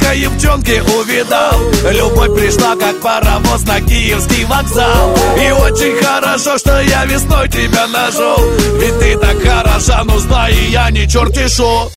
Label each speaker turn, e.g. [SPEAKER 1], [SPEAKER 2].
[SPEAKER 1] много девчонки увидал. Любовь пришла, как паровоз на Киевский вокзал. И очень хорошо, что я весной тебя нашел. Ведь ты так хороша, но знай, я не черти шо.